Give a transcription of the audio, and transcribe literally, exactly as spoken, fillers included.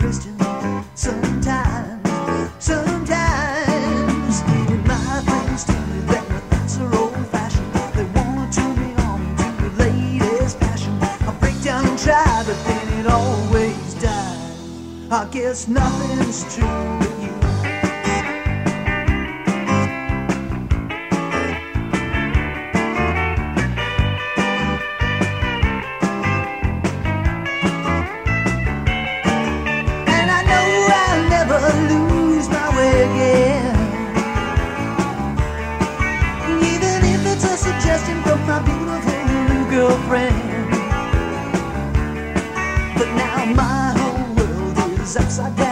Christian. Sometimes, sometimes, when my friends tell me that my thoughts are old-fashioned, they want to turn me on to the latest fashion. I break down and try, but then it always dies. I guess nothing's true but you. Lose my way again, even if it's a suggestion from my beautiful new girlfriend. But now my whole world is upside down.